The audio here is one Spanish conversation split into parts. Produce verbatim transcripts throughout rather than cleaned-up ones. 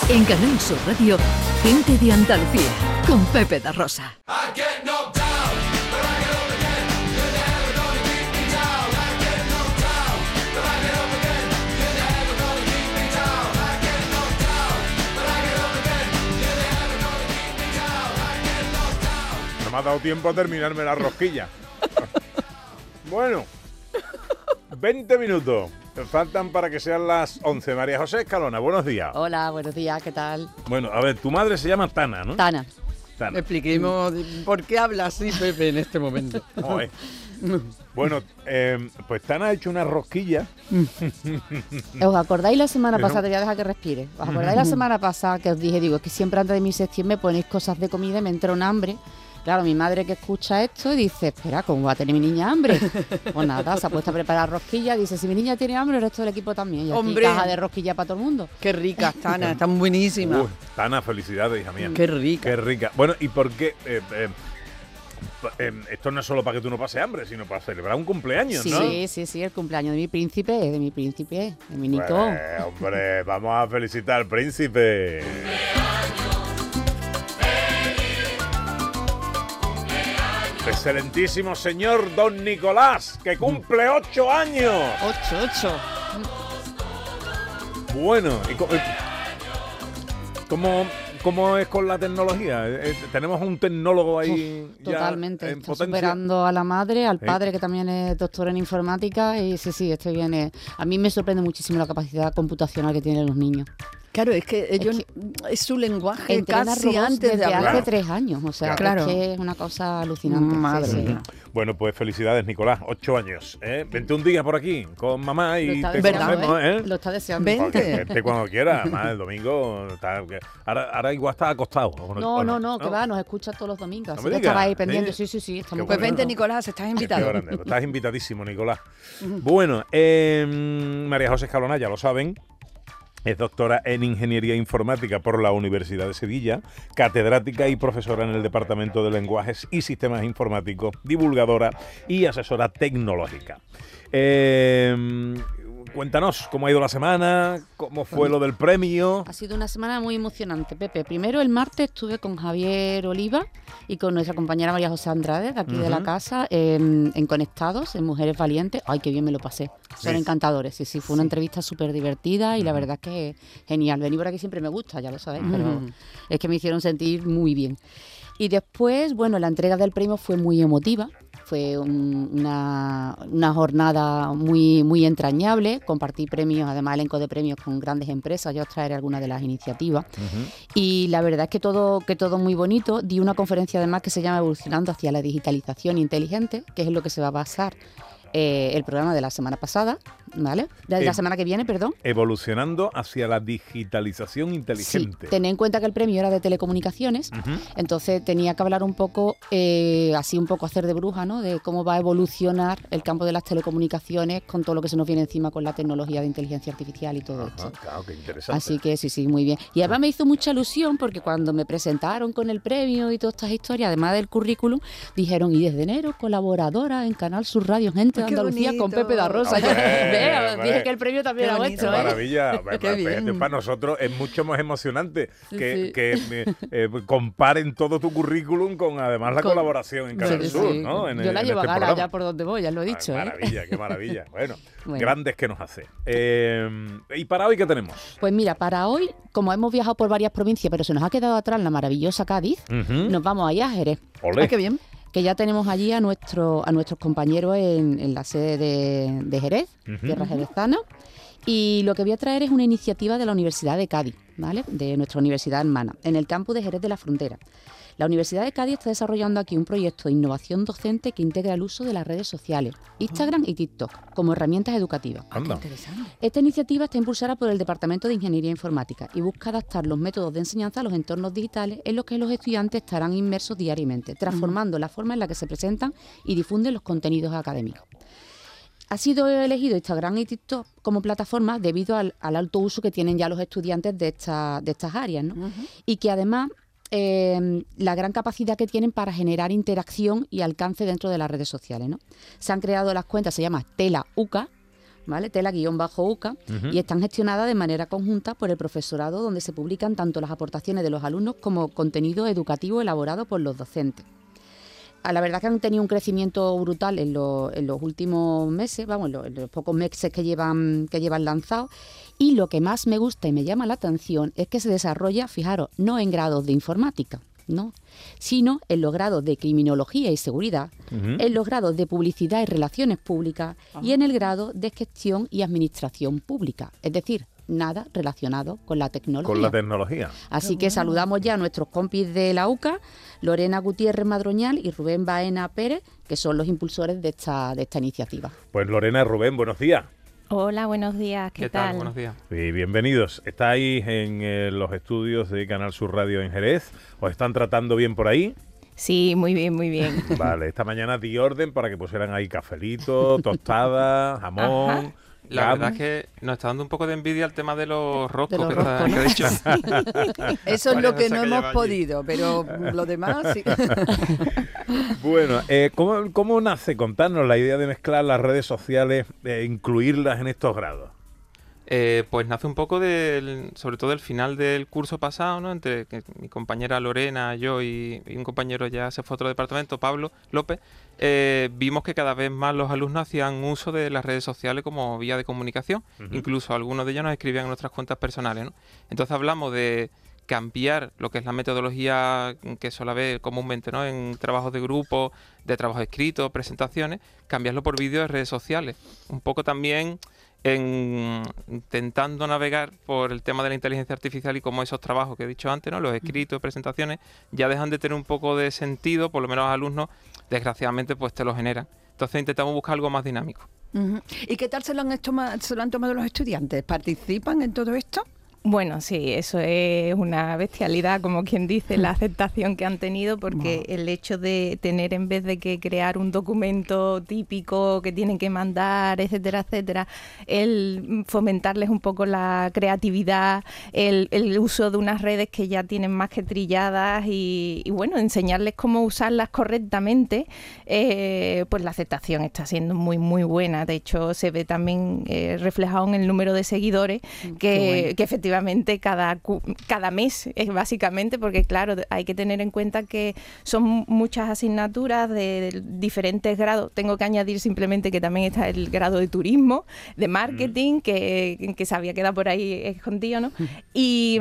En Canal Sur Radio, Gente de Andalucía, con Pepe da Rosa. No me ha dado tiempo a terminarme la rosquilla. Bueno, veinte minutos. Faltan para que sean las once. María José Escalona, buenos días. Hola, buenos días, ¿qué tal? Bueno, a ver, tu madre se llama Tana, ¿no? Tana. Tana. Expliquemos por qué habla así Pepe en este momento. Joder. Bueno, eh, pues Tana ha hecho una rosquilla. ¿Os acordáis la semana pasada? Te voy a dejar que respire. ¿Os acordáis la semana pasada que os dije, digo, es que siempre antes de mi sección me ponéis cosas de comida y me entra un hambre? Claro, mi madre que escucha esto y dice, espera, ¿cómo va a tener mi niña hambre? Pues nada, se ha puesto a preparar rosquilla, dice, si mi niña tiene hambre, el resto del equipo también. Y aquí ¡Hombre! Caja de rosquilla para todo el mundo. Qué ricas, Tana, están buenísimas. Uy, Tana, felicidades, hija mía. Qué rica. Qué rica. Bueno, ¿y por qué? Eh, eh, eh, esto no es solo para que tú no pases hambre, sino para celebrar un cumpleaños, sí, ¿no? Sí, sí, sí, el cumpleaños de mi príncipe, de mi príncipe, de mi Nico. Pues, hombre, vamos a felicitar al príncipe. Excelentísimo señor Don Nicolás, que cumple ocho años. Ocho, ocho. Bueno, ¿y cómo, cómo, cómo es con la tecnología? Eh, ¿Tenemos un tecnólogo ahí? Uf, ya totalmente, en está potencia? superando a la madre, al ¿Eh? padre que también es doctor en informática y sí, sí, esto viene. A mí me sorprende muchísimo la capacidad computacional que tienen los niños. Claro, es que ellos, Es es, su lenguaje Entrena casi robots antes de desde hablar. hace Claro. tres años, o sea, Claro. es que es una cosa alucinante. Madre sí, sí. mía. Bueno, pues felicidades, Nicolás, ocho años. ¿eh? Vente un día por aquí con mamá Lo y está te deseando, conocemos, ¿eh? ¿eh? Lo está deseando. Ven. Porque Vente. vente cuando quiera, además el domingo. Está, ahora, ahora igual está acostado. ¿o No, o no, no, que va, nos escucha todos los domingos. No Así me que digas, estaba ahí pendiente. ¿sí? Sí, sí, sí. Está Qué muy Pues bueno. vente, contento. Nicolás, estás Qué invitado. grande. Estás invitadísimo, Nicolás. Bueno, eh, María José Escalona, ya lo saben, es doctora en Ingeniería Informática por la Universidad de Sevilla, catedrática y profesora en el Departamento de Lenguajes y Sistemas Informáticos, divulgadora y asesora tecnológica. Eh, cuéntanos, ¿cómo ha ido la semana? ¿Cómo fue lo del premio? Ha sido una semana muy emocionante, Pepe. Primero, el martes estuve con Javier Oliva y con nuestra compañera María José Andrade, de aquí Uh-huh. de la casa, en, en Conectados, en Mujeres Valientes. Ay, qué bien me lo pasé. Son Sí. encantadores. Sí, sí, fue una entrevista súper divertida y la verdad es que genial. Venir por aquí siempre me gusta, ya lo sabéis, pero Ujú. es que me hicieron sentir muy bien. Y después, bueno, la entrega del premio fue muy emotiva. Fue un- una, una jornada muy, muy entrañable. Compartí premios, además elenco de premios con grandes empresas. Yo os traeré algunas de las iniciativas. Ujú. Y la verdad es que todo, que todo muy bonito. Di una conferencia además que se llama Evolucionando hacia la digitalización inteligente, que es en lo que se va a basar eh, el programa de la semana pasada, ¿vale? De la Eh, semana que viene, perdón. Evolucionando hacia la digitalización Sí, inteligente. tened en cuenta que el premio era de telecomunicaciones, Ujú. entonces tenía que hablar un poco, eh, así un poco hacer de bruja, ¿no? De cómo va a evolucionar el campo de las telecomunicaciones con todo lo que se nos viene encima con la tecnología de inteligencia artificial y todo Ajá, esto. claro, qué interesante. Así que sí, sí, muy bien. Y además me hizo mucha ilusión porque cuando me presentaron con el premio y todas estas historias, además del currículum, dijeron, y desde enero colaboradora en Canal Sur Radio, Gente de Ay, qué Andalucía con bonito. Pepe da Rosa. Yo, Hombre, vea, hombre. dije que el premio también Qué era bonito. Qué vuestro, ¿eh? maravilla. Qué Para- bien. Para nosotros es mucho más emocionante que, Sí, sí. que eh, eh, comparen todo tu currículum con además la Con- colaboración en Canal Sí, Sur, sí. ¿no? En, Yo la en llevo a este gala programa. ya por donde voy, ya lo he Ay, dicho, ¿eh? maravilla, qué maravilla. Bueno, Bueno. grandes que nos hace. Eh, ¿Y para hoy qué tenemos? Pues mira, para hoy, como hemos viajado por varias provincias, pero se nos ha quedado atrás la maravillosa Cádiz, Ujú. nos vamos allá a Jerez, Olé. Ah, qué bien. que ya tenemos allí a, nuestro, a nuestros compañeros en, en la sede de, de Jerez, Ujú. Tierra Jerezana. Y lo que voy a traer es una iniciativa de la Universidad de Cádiz, ¿vale? De nuestra universidad hermana, en el campus de Jerez de la Frontera. La Universidad de Cádiz está desarrollando aquí un proyecto de innovación docente que integra el uso de las redes sociales, Instagram y TikTok, como herramientas educativas. Anda. Interesante. Esta iniciativa está impulsada por el Departamento de Ingeniería Informática y busca adaptar los métodos de enseñanza a los entornos digitales en los que los estudiantes estarán inmersos diariamente, transformando la forma en la que se presentan y difunden los contenidos académicos. Ha sido elegido Instagram y TikTok como plataforma debido al, al alto uso que tienen ya los estudiantes de, esta, de estas áreas, ¿no? Ujú. Y que además eh, la gran capacidad que tienen para generar interacción y alcance dentro de las redes sociales, ¿no? Se han creado las cuentas, se llama Tela U C A, ¿vale? Tela-Uca, uh-huh. y están gestionadas de manera conjunta por el profesorado, donde se publican tanto las aportaciones de los alumnos como contenido educativo elaborado por los docentes. A la verdad que han tenido un crecimiento brutal en, lo, en los últimos meses, vamos, en los, en los pocos meses que llevan, que llevan lanzados, y lo que más me gusta y me llama la atención es que se desarrolla, fijaros, no en grados de informática, ¿no?, sino en los grados de criminología y seguridad, uh-huh. en los grados de publicidad y relaciones públicas, uh-huh. y en el grado de gestión y administración pública, es decir, nada relacionado con la tecnología. Con la tecnología. Así Qué que bueno. saludamos ya a nuestros compis de la UCA, Lorena Gutiérrez Madroñal y Rubén Baena Pérez, que son los impulsores de esta, de esta iniciativa. Pues Lorena y Rubén, buenos días. Hola, buenos días, ¿qué, ¿Qué tal? tal? Buenos días. Y bienvenidos. Estáis en eh, los estudios de Canal Sur Radio en Jerez. ¿Os están tratando bien por ahí? Sí, muy bien, muy bien. Vale, esta mañana di orden para que pusieran ahí cafelito, tostada, jamón. Ajá. La Gam. verdad es que nos está dando un poco de envidia el tema de los roscos, los que, roscos, está, ¿no? que ha dicho. Eso es Varias lo que veces no que hemos lleva allí. podido, pero lo demás sí. Bueno, eh, ¿cómo, ¿cómo nace? Contarnos la idea de mezclar las redes sociales e incluirlas en estos grados. Eh, pues nace un poco del, sobre todo del final del curso pasado, ¿no? Entre que mi compañera Lorena, yo y, y un compañero ya se fue a otro departamento, Pablo López, eh, vimos que cada vez más los alumnos hacían uso de las redes sociales como vía de comunicación. Uh-huh. Incluso algunos de ellos nos escribían en nuestras cuentas personales, ¿no? Entonces hablamos de cambiar lo que es la metodología que suele haber comúnmente, ¿no?, en trabajos de grupo, de trabajo escrito, presentaciones, cambiarlo por vídeos de redes sociales. Un poco también en intentando navegar por el tema de la inteligencia artificial y cómo esos trabajos que he dicho antes, ¿no?, los escritos, presentaciones, ya dejan de tener un poco de sentido, por lo menos los alumnos, desgraciadamente, pues te lo generan. Entonces intentamos buscar algo más dinámico. Uh-huh. ¿Y qué tal se lo, han toma, se lo han tomado los estudiantes? ¿Participan en todo esto? Bueno, sí, eso es una bestialidad, como quien dice, la aceptación que han tenido, porque wow. el hecho de tener, en vez de que crear un documento típico que tienen que mandar, etcétera, etcétera, el fomentarles un poco la creatividad, el, el uso de unas redes que ya tienen más que trilladas y, y bueno, enseñarles cómo usarlas correctamente, eh, pues la aceptación está siendo muy, muy buena. De hecho, se ve también eh, reflejado en el número de seguidores, que, bueno. que efectivamente cada, cada mes es básicamente, porque claro, hay que tener en cuenta que son muchas asignaturas de, de diferentes grados. Tengo que añadir simplemente que también está el grado de turismo, de marketing, mm. que, que se había quedado por ahí escondido, ¿no? Y,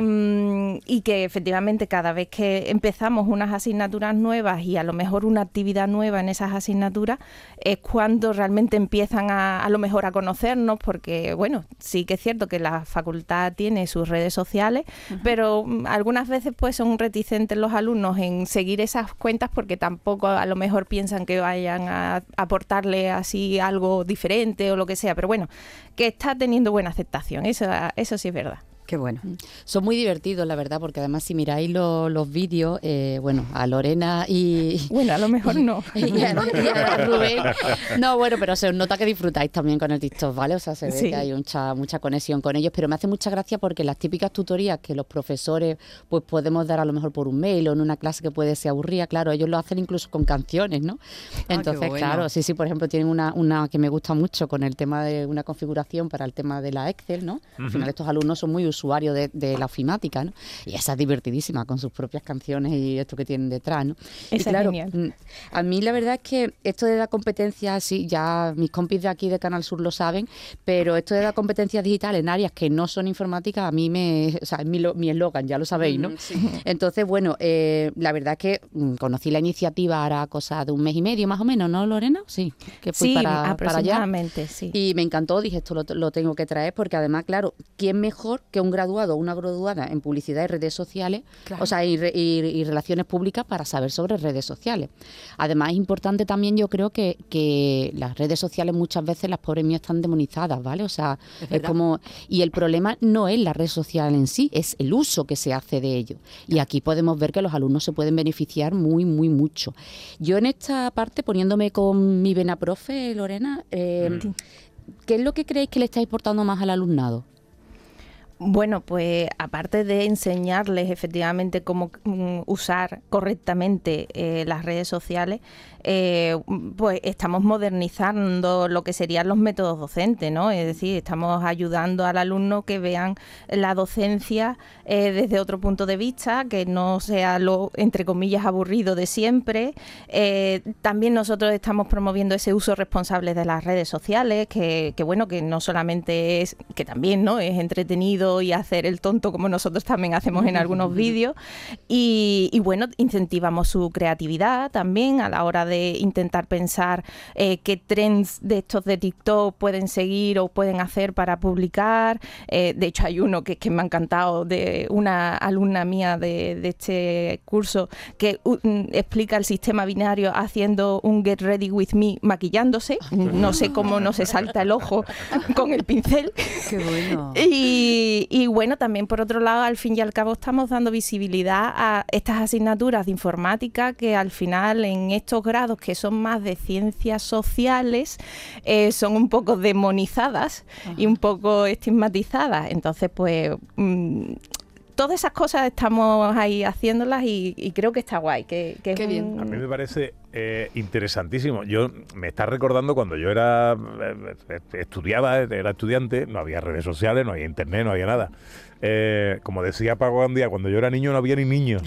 y que efectivamente cada vez que empezamos unas asignaturas nuevas y a lo mejor una actividad nueva en esas asignaturas es cuando realmente empiezan a, a lo mejor a conocernos, porque bueno, sí que es cierto que la facultad tiene sus redes sociales, uh-huh. pero algunas veces pues son reticentes los alumnos en seguir esas cuentas porque tampoco a lo mejor piensan que vayan a aportarle así algo diferente o lo que sea, pero bueno, que está teniendo buena aceptación, eso, eso sí es verdad. Qué bueno. Son muy divertidos, la verdad, porque además si miráis lo, los vídeos, eh, bueno, a Lorena y... Bueno, a lo mejor y, no. Y a, y a Rubén. No, bueno, pero se os nota que disfrutáis también con el TikTok, ¿vale? O sea, se ve sí. que hay mucha, mucha conexión con ellos, pero me hace mucha gracia porque las típicas tutorías que los profesores pues podemos dar a lo mejor por un mail o en una clase que puede ser aburrida, claro, ellos lo hacen incluso con canciones, ¿no? Entonces, ah, bueno. claro, sí, sí, por ejemplo, tienen una, una que me gusta mucho con el tema de una configuración para el tema de la Excel, ¿no? Uh-huh. Al final estos alumnos son muy usuario de, de la ofimática, ¿no? Y esa es divertidísima con sus propias canciones y esto que tienen detrás, ¿no? Esa y claro, es genial. A mí la verdad es que esto de la competencia, sí, ya mis compis de aquí de Canal Sur lo saben, pero esto de la competencia digital en áreas que no son informáticas, a mí me, o sea, es mi, mi eslogan, ya lo sabéis, ¿no? Mm, sí. Entonces, bueno, eh, la verdad es que mm, conocí la iniciativa ahora cosa de un mes y medio más o menos, ¿no, Lorena? Sí, que fui sí, para, aproximadamente, para allá. Sí. Y me encantó, dije, esto lo, lo tengo que traer porque además, claro, ¿quién mejor que un graduado o una graduada en publicidad y redes sociales, claro. o sea, y, y, y relaciones públicas para saber sobre redes sociales? Además, es importante también, yo creo que, que las redes sociales muchas veces, las pobres mías, están demonizadas, ¿vale? O sea, es, es como... Y el problema no es la red social en sí, es el uso que se hace de ello. Y aquí podemos ver que los alumnos se pueden beneficiar muy, muy mucho. Yo en esta parte, poniéndome con mi vena profe, Lorena, eh, mm. ¿qué es lo que creéis que le está aportando más al alumnado? Bueno, pues aparte de enseñarles efectivamente cómo mm, usar correctamente eh, las redes sociales, eh, pues estamos modernizando lo que serían los métodos docentes, ¿no? Es decir, estamos ayudando al alumno que vean la docencia eh, desde otro punto de vista, que no sea lo, entre comillas, aburrido de siempre. Eh, también nosotros estamos promoviendo ese uso responsable de las redes sociales, que, que bueno, que no solamente es, que también, ¿no?, es entretenido y hacer el tonto como nosotros también hacemos en algunos vídeos, y, y bueno, incentivamos su creatividad también a la hora de intentar pensar eh, qué trends de estos de TikTok pueden seguir o pueden hacer para publicar. Eh, de hecho hay uno que, que me ha encantado, de una alumna mía de, de este curso, que uh, explica el sistema binario haciendo un Get Ready With Me maquillándose. No sé cómo no se salta el ojo con el pincel. Qué bueno. Y, y bueno, también por otro lado, al fin y al cabo estamos dando visibilidad a estas asignaturas de informática que al final en estos grados que son más de ciencias sociales eh, son un poco demonizadas. Ajá. Y un poco estigmatizadas. Entonces, pues... Mmm, todas esas cosas estamos ahí haciéndolas y, y creo que está guay. Que, que Qué es bien. un... A mí me parece eh, interesantísimo. Yo me está recordando cuando yo era eh, estudiaba, era estudiante, no había redes sociales, no había internet, no había nada. Eh, como decía Paco Gandía, cuando yo era niño no había ni niños.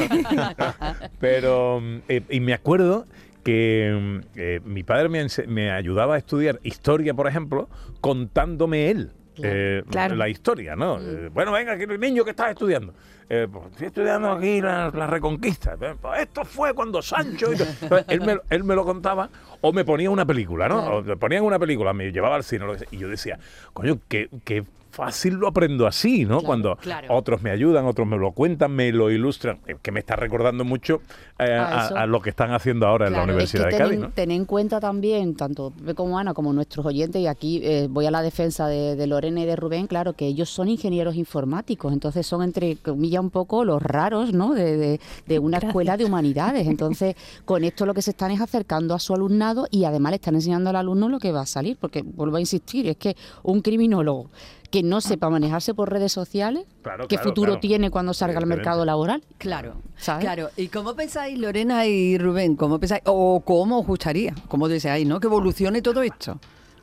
Pero, eh, y me acuerdo que eh, mi padre me, me ayudaba a estudiar historia, por ejemplo, contándome él. Eh, claro. La historia, ¿no? Mm. Eh, bueno, venga, el niño que estás estudiando. Eh, pues, estoy estudiando aquí la, la Reconquista. Pues, esto fue cuando Sancho... Y todo. él, me, él me lo contaba o me ponía una película, ¿no? O me ponían una película, me llevaba al cine. Y yo decía, coño, qué... qué fácil lo aprendo así, ¿no? Claro, Cuando claro. otros me ayudan, otros me lo cuentan, me lo ilustran, que me está recordando mucho eh, a, a lo que están haciendo ahora claro, en la Universidad es que de ten, Cádiz, ¿no? Ten en cuenta también, tanto Pepe como Ana, como nuestros oyentes, y aquí eh, voy a la defensa de, de Lorena y de Rubén, claro, que ellos son ingenieros informáticos, entonces son, entre comillas, un poco los raros, ¿no?, de, de, de una Gracias. escuela de humanidades. Entonces, con esto lo que se están es acercando a su alumnado y además le están enseñando al alumno lo que va a salir, porque vuelvo a insistir, es que un criminólogo que no sepa manejarse por redes sociales, claro, ¿qué claro, futuro claro. tiene cuando salga al mercado laboral? Claro, ¿sabes? Claro. ¿Y cómo pensáis, Lorena y Rubén, cómo pensáis, o cómo os gustaría, cómo deseáis, ¿no?, que evolucione todo esto?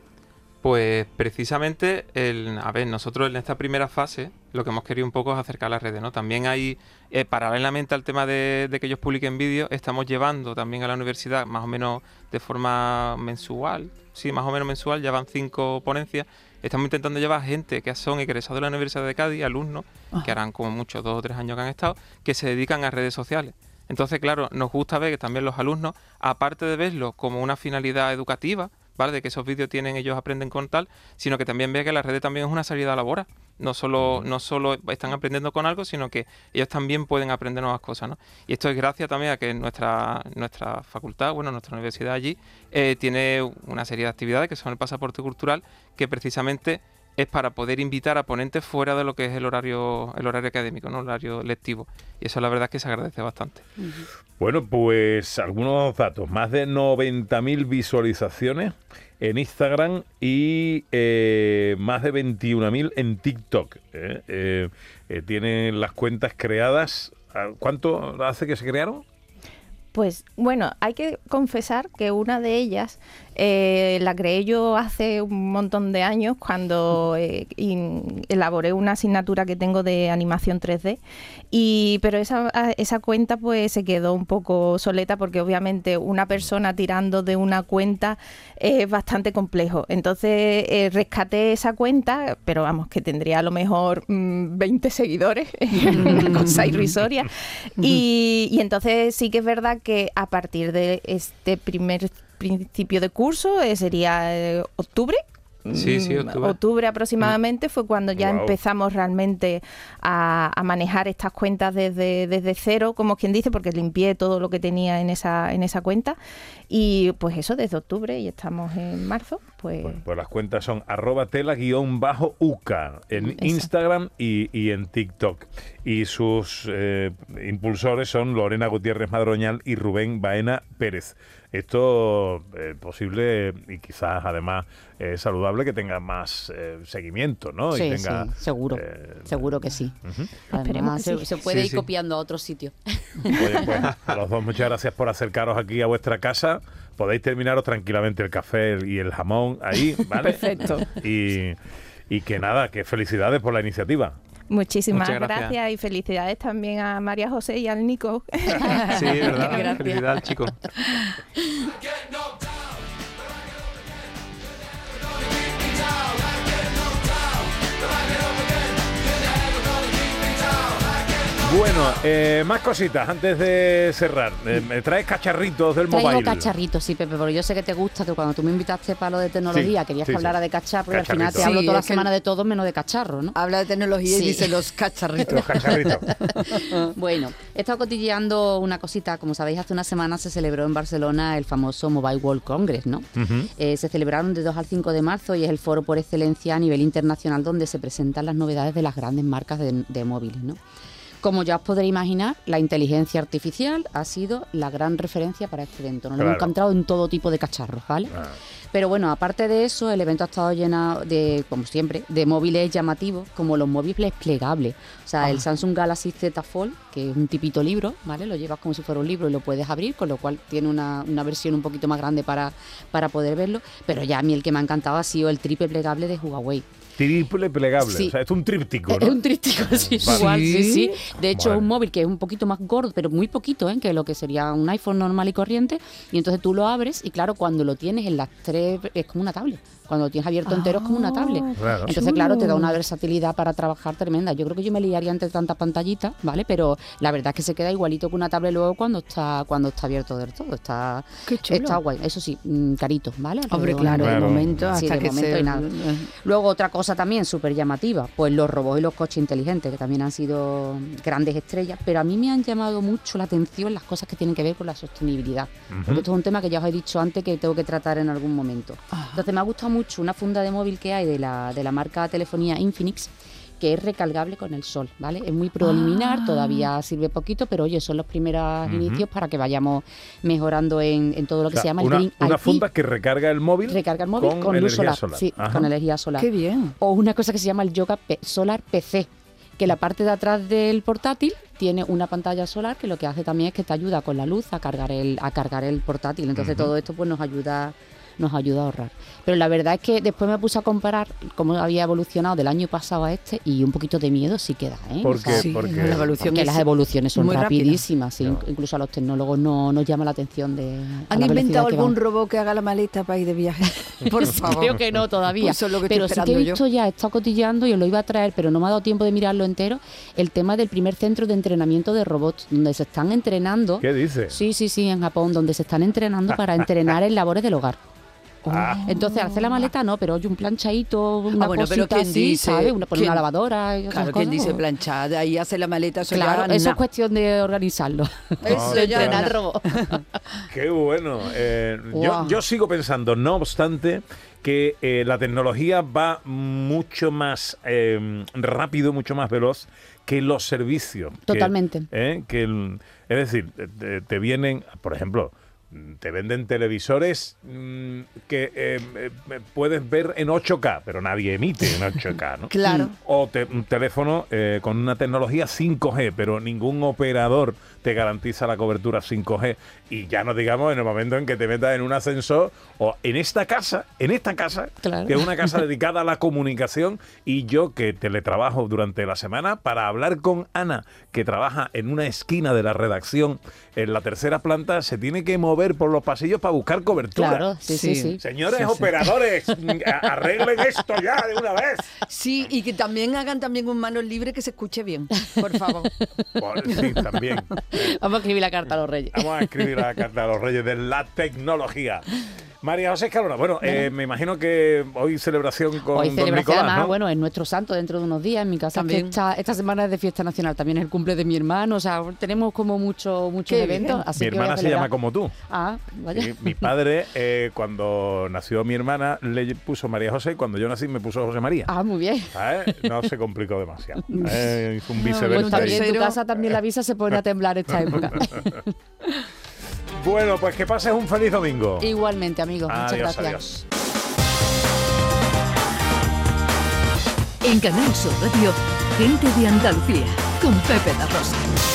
Pues precisamente, el, a ver, nosotros en esta primera fase lo que hemos querido un poco es acercar las redes, ¿no? También hay, eh, paralelamente al tema de, de que ellos publiquen vídeos, estamos llevando también a la universidad, más o menos de forma mensual, sí, más o menos mensual, ya van cinco ponencias. Estamos intentando llevar gente que son egresados de la Universidad de Cádiz, alumnos, oh. que harán como mucho dos o tres años que han estado, que se dedican a redes sociales. Entonces, claro, nos gusta ver que también los alumnos, aparte de verlo como una finalidad educativa, ¿vale?, de que esos vídeos tienen, ellos aprenden con tal, sino que también vea que las redes también es una salida laboral. No solo, no solo están aprendiendo con algo, sino que ellos también pueden aprender nuevas cosas, ¿no? Y esto es gracias también a que nuestra, nuestra facultad, bueno, nuestra universidad allí, eh, tiene una serie de actividades que son el pasaporte cultural, que precisamente es para poder invitar a ponentes fuera de lo que es el horario el horario académico, ¿no?, el horario lectivo. Y eso la verdad es que se agradece bastante. Uh-huh. Bueno, pues algunos datos. Más de noventa mil visualizaciones en Instagram y eh, más de veintiún mil en TikTok. ¿eh? Eh, eh, tienen las cuentas creadas. ¿Cuánto hace que se crearon? Pues bueno, hay que confesar que una de ellas eh, la creé yo hace un montón de años cuando eh, in, elaboré una asignatura que tengo de animación tres D, y pero esa, esa cuenta pues se quedó un poco soleta porque obviamente una persona tirando de una cuenta es bastante complejo. Entonces eh, rescaté esa cuenta, pero vamos, que tendría a lo mejor mmm, veinte seguidores, una cosa irrisoria, y, y entonces sí que es verdad que a partir de este primer principio de curso, eh, sería eh, octubre, Sí, sí, octubre. octubre aproximadamente, fue cuando ya wow. empezamos realmente a, a manejar estas cuentas desde, desde cero, como quien dice, porque limpié todo lo que tenía en esa, en esa cuenta. Y pues eso, desde octubre, y estamos en marzo. Pues, bueno, pues las cuentas son arroba tela guión bajo uca en Exacto. Instagram y, y en TikTok. Y sus eh, impulsores son Lorena Gutiérrez Madroñal y Rubén Baena Pérez. esto es posible y quizás además es saludable que tenga más eh, seguimiento, ¿no? Sí, y tenga, sí, seguro, eh, seguro que sí. Uh-huh. Además, se, sí. se puede Sí, ir sí. copiando a otros sitios. Oye, pues a los dos muchas gracias por acercaros aquí a vuestra casa. Podéis terminaros tranquilamente el café y el jamón ahí, ¿vale? Perfecto. Y, y que nada, que felicidades por la iniciativa. Muchísimas Muchas gracias. gracias. Y felicidades también a María José y al Nico. Sí, verdad. Gracias. Felicidades, chicos. Bueno, eh, más cositas antes de cerrar. Eh, ¿Me traes cacharritos del Traigo mobile? cacharritos, sí, Pepe, porque yo sé que te gusta, que cuando tú me invitaste para lo de tecnología Sí, querías sí, que hablara sí. de cacharros y al final te Cacharritos. hablo Sí, toda la es que semana el- de todo menos de cacharros, ¿no? Habla de tecnología Sí. y dice los cacharritos. Los cacharritos. Bueno, he estado cotilleando una cosita. Como sabéis, hace una semana se celebró en Barcelona el famoso Mobile World Congress, ¿no? Ujú. Eh, se celebraron de dos al cinco de marzo y es el foro por excelencia a nivel internacional donde se presentan las novedades de las grandes marcas de, de móviles, ¿no? Como ya os podréis imaginar, la inteligencia artificial ha sido la gran referencia para este evento. Nos lo Claro. hemos encontrado en todo tipo de cacharros, ¿vale? Ah. Pero bueno, aparte de eso, el evento ha estado lleno de, como siempre, de móviles llamativos, como los móviles plegables. O sea, el Samsung Galaxy Z Fold, que es un tipito libro, ¿vale? Lo llevas como si fuera un libro y lo puedes abrir, con lo cual tiene una, una versión un poquito más grande para, para poder verlo. Pero ya a mí el que me ha encantado ha sido el triple plegable de Huawei. Triple plegable. Sí. O sea, es un tríptico, Es ¿no? un tríptico, sí, Vale. igual, sí, sí. De hecho, Vale. es un móvil que es un poquito más gordo, pero muy poquito, ¿eh? Que lo que sería un iPhone normal y corriente. Y entonces tú lo abres y claro, cuando lo tienes en las tres, es como una tablet. Cuando lo tienes abierto entero es como una tablet. Claro. Entonces, claro, te da una versatilidad para trabajar tremenda. Yo creo que yo me liaría entre tantas pantallitas, ¿vale? Pero la verdad es que se queda igualito que una tablet luego cuando está cuando está abierto del todo. Está, Qué chulo. está guay. Eso sí, mm, carito, ¿vale? Hombre, Alrededor, claro, de Claro. momento hasta Sí, de que momento se... y nada. Luego otra cosa también súper llamativa, pues los robots y los coches inteligentes, que también han sido grandes estrellas, pero a mí me han llamado mucho la atención las cosas que tienen que ver con la sostenibilidad. Porque esto es un tema que ya os he dicho antes que tengo que tratar en algún momento. Entonces me ha gustado mucho una funda de móvil que hay de la, de la marca telefonía Infinix, que es recargable con el sol, ¿vale? Es muy preliminar, Ah. todavía sirve poquito, pero oye, son los primeros inicios para que vayamos mejorando en, en todo lo que O sea, se llama una, el Green una I T. funda que recarga el móvil, Recarga el móvil con, con, luz energía solar. solar. Sí, Ajá. con energía solar. Qué bien. O una cosa que se llama el Yoga P- Solar P C, que la parte de atrás del portátil tiene una pantalla solar que lo que hace también es que te ayuda con la luz a cargar el, a cargar el portátil. Entonces Ujú. todo esto pues nos ayuda nos ayuda a ahorrar. Pero la verdad es que después me puse a comparar cómo había evolucionado del año pasado a este y un poquito de miedo sí queda, ¿eh? ¿Por O sea, qué? Sí, Porque- la evolución porque es las evoluciones son muy rápida. rapidísimas, sí, Claro. incluso a los tecnólogos no nos llama la atención de a ¿Han la velocidad inventado que algún van. robot que haga la maleta para ir de viaje? Por favor. Creo que no todavía. Pues eso es lo que estoy pero sí que he esperando yo. visto ya, he estado cotilleando y os lo iba a traer, pero no me ha dado tiempo de mirarlo entero, el tema del primer centro de entrenamiento de robots, donde se están entrenando. ¿Qué dice? Sí, sí, sí, en Japón, donde se están entrenando para entrenar en labores del hogar. Ah. Entonces, hacer la maleta no, pero oye, un planchadito, una Ah, bueno, pero cosita ¿quién así, dice- ¿sabes? Una, poner quién- una lavadora y esas Claro, cosas. quien dice planchada, ahí hace la maleta, eso Claro, ya eso na. es cuestión de organizarlo. Eso de ya entrenar na. el robot. Qué bueno. Eh, yo, Guau. yo sigo pensando, no obstante, que eh, la tecnología va mucho más eh, rápido, mucho más veloz que los servicios. Que- Totalmente. eh, que el- es decir, te, te vienen, por ejemplo, te venden televisores mm, que eh, eh, puedes ver en ocho K, pero nadie emite en ocho K, ¿no? Claro. O te- un teléfono eh, con una tecnología cinco G, pero ningún operador te garantiza la cobertura cinco G. Y ya no digamos en el momento en que te metas en un ascensor o en esta casa, en esta casa, Claro. que es una casa dedicada a la comunicación, y yo que teletrabajo durante la semana para hablar con Ana, que trabaja en una esquina de la redacción en la tercera planta, se tiene que mover por los pasillos para buscar cobertura. Claro, sí, sí, Sí. sí. Señores Sí, sí. operadores, a- arreglen esto ya de una vez. Sí, y que también hagan también un manos libre que se escuche bien, por favor. Bueno, sí, también. Vamos a escribir la carta a los reyes. Vamos a escribir la carta a los reyes de la tecnología. María José Escalona, bueno, eh, me imagino que hoy celebración con Hoy don celebración, Nicolás, además, ¿no? bueno, es nuestro santo dentro de unos días. En mi casa es que También. esta, esta semana es de fiesta nacional, también es el cumple de mi hermano, o sea, tenemos como mucho, muchos Qué eventos. bien. Así Mi que voy a hermana se celebrar. llama como tú. Ah, vaya. Sí, mi padre, eh, cuando nació mi hermana, le puso María José, y cuando yo nací me puso José María. Ah, muy bien. ¿Sabes? No se complicó demasiado. ¿Eh? Hizo un No, viceversa. Pues también en tu tercero. casa también la visa se pone a temblar esta época. Bueno, pues que pases un feliz domingo. Igualmente, amigos. Muchas Adiós, gracias. adiós. En Canal Sur Radio, Gente de Andalucía, con Pepe da Rosa.